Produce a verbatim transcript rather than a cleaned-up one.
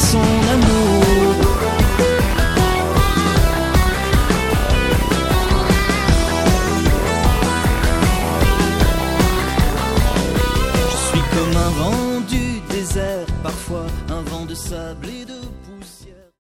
son amour. Je suis comme un vent du désert, parfois un vent de sable et